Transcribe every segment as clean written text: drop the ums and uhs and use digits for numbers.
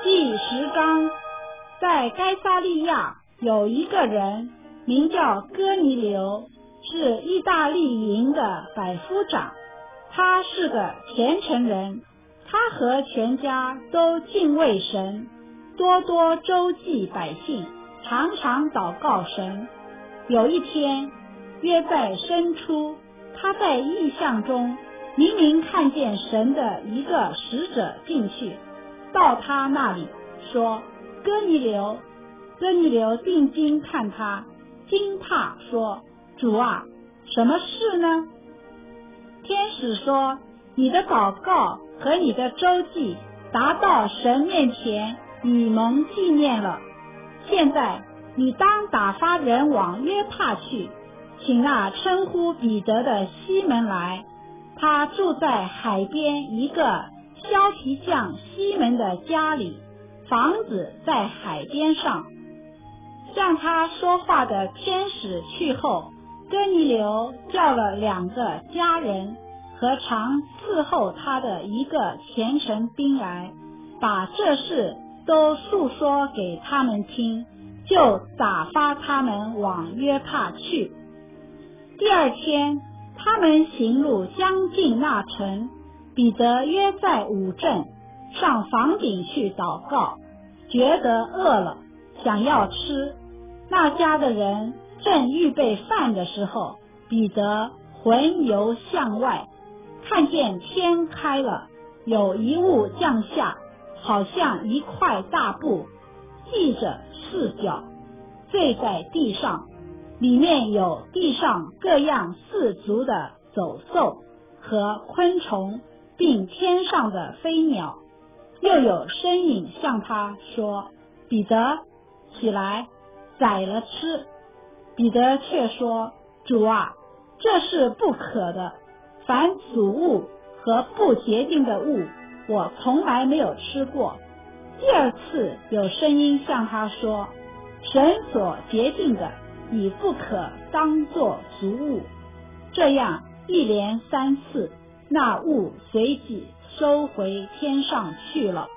第10章，在该撒利亚有一个人名叫哥尼流，是意大利营的百夫长，他是个虔诚人，他和全家都敬畏神，多多周济百姓，常常祷告神。有一天，约在申初，他在异象中明明看见神的一个使者进去，到他那里说：哥尼流。哥尼流定睛看他，惊怕说：主啊，什么事呢？天使说：你的祷告和你的周济达到神面前，以蒙纪念了。现在你当打发人往约帕去，请那称呼彼得的西门来，他住在海边一个削皮匠西门的家里，房子在海边上。向他说话的天使去后，哥尼流叫了2个家人和常伺候他的一个虔诚兵来，把这事都述说给他们听，就打发他们往约帕去。第2天，他们行路将近那城，彼得约在午正，上房顶去祷告，觉得饿了，想要吃。那家的人正预备饭的时候，彼得魂游向外，看见天开了，有一物降下，好像一块大布，系着4角，坠在地上，里面有地上各样4足的走兽和昆虫，并天上的飞鸟。又有声音向他说：彼得，起来，宰了吃。彼得却说：主啊，这是不可的，凡俗物和不洁净的物，我从来没有吃过。第2次有声音向他说：神所洁净的，已不可当作俗物。这样一连3次，那物随即收回天上去了。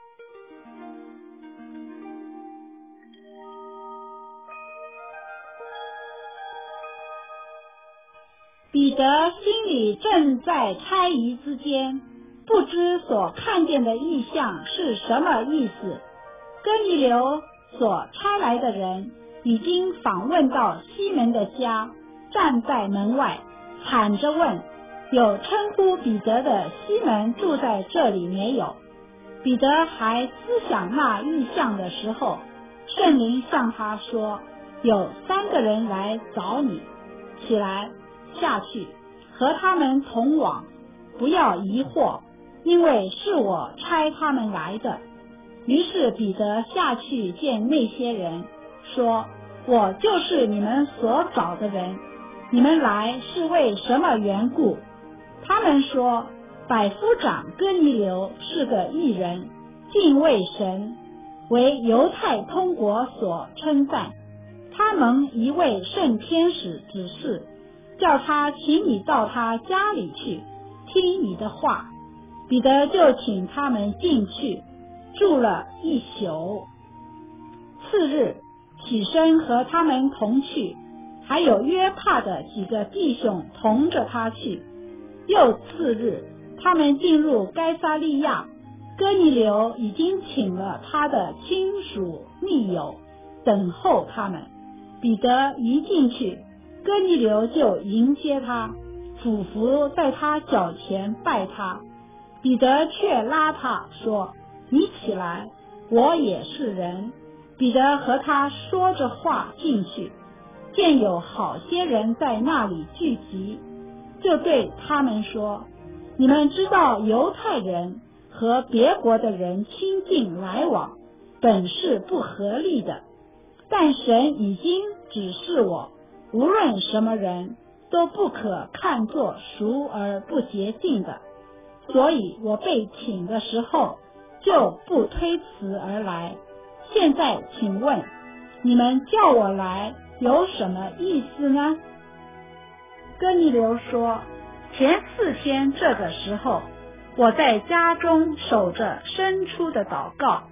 彼得心里正在猜疑之间，不知所看见的异象是什么意思。哥尼流所差来的人已经访问到西门的家，站在门外喊着问：有称呼彼得的西门住在这里没有？彼得还思想那异象的时候，圣灵向他说：有3个人来找你，起来下去，和他们同往，不要疑惑，因为是我差他们来的。于是彼得下去见那些人，说：我就是你们所找的人，你们来是为什么缘故？他们说：百夫长哥尼流是个义人，敬畏神，为犹太通国所称赞。他蒙一位圣天使指示，叫他请你到他家里去，听你的话。彼得就请他们进去，住了1宿。次日起身和他们同去，还有约帕的几个弟兄同着他去。又次日，他们进入该撒利亚，哥尼流已经请了他的亲属密友等候他们。彼得一进去，哥尼流就迎接他，俯伏在他脚前拜他。彼得却拉他说：你起来，我也是人。彼得和他说着话进去，见有好些人在那里聚集，就对他们说：你们知道犹太人和别国的人亲近来往，本是不合理的，但神已经指示我，无论什么人都不可看作俗而不洁净的，所以我被请的时候就不推辞而来。现在请问，你们叫我来有什么意思呢？哥尼流说：前4天这个时候，我在家中守着申初的祷告，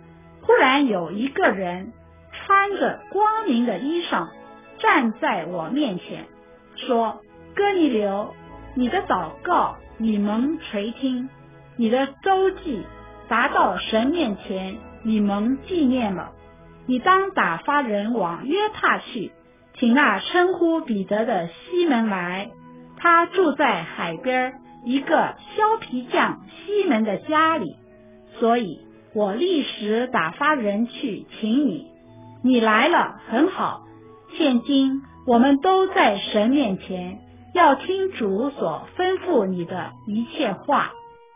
忽然有一个人穿着光明的衣裳站在我面前，说：哥尼流，你的祷告你蒙垂听，你的周记达到神面前，你蒙纪念了。你当打发人往约帕去，请那称呼彼得的西门来，他住在海边一个削皮匠西门的家里，所以我立时打发人去请你。你来了，很好。现今我们都在神面前，要听主所吩咐你的一切话。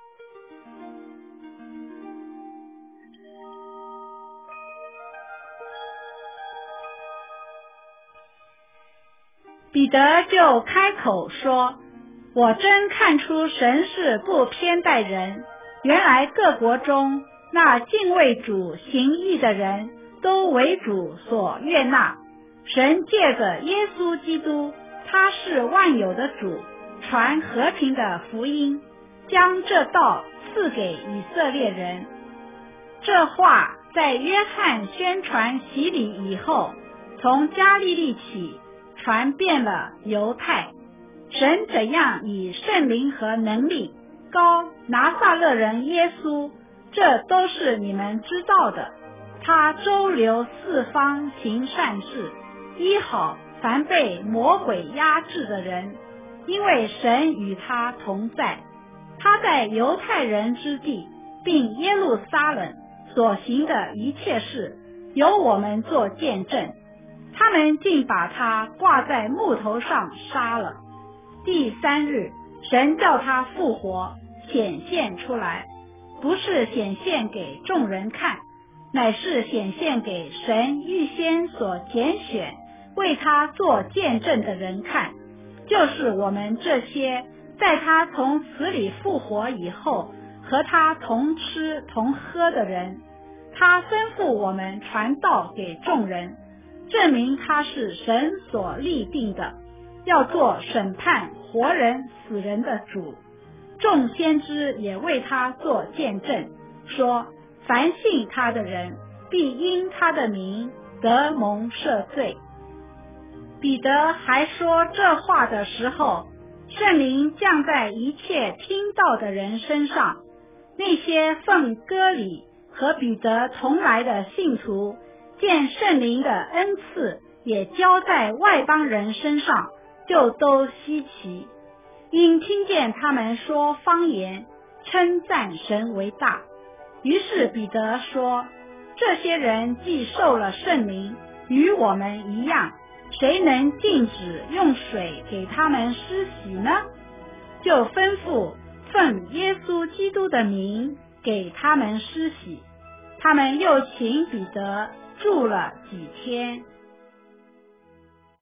彼得就开口说：我真看出神是不偏待人，原来各国中那敬畏主行义的人都为主所悦纳。神借着耶稣基督，他是万有的主，传和平的福音，将这道赐给以色列人。这话在约翰宣传洗礼以后，从加利利起传遍了犹太。神怎样以圣灵和能力膏拿撒勒人耶稣，这都是你们知道的。他周流四方行善事，医好凡被魔鬼压制的人，因为神与他同在。他在犹太人之地并耶路撒冷所行的一切事，由我们做见证。他们竟把他挂在木头上杀了。第3日，神叫他复活，显现出来，不是显现给众人看，乃是显现给神预先所拣选为他做见证的人看，就是我们这些在他从死里复活以后和他同吃同喝的人。他吩咐我们传道给众人，证明他是神所立定的，要做审判活人死人的主。众先知也为他做见证，说凡信他的人必因他的名得蒙赦罪。彼得还说这话的时候，圣灵降在一切听到的人身上。那些奉割礼和彼得同来的信徒，见圣灵的恩赐也交在外邦人身上，就都稀奇，因听见他们说方言，称赞神为大。于是彼得说：这些人既受了圣灵，与我们一样，谁能禁止用水给他们施洗呢？就吩咐奉耶稣基督的名给他们施洗。他们又请彼得住了几天。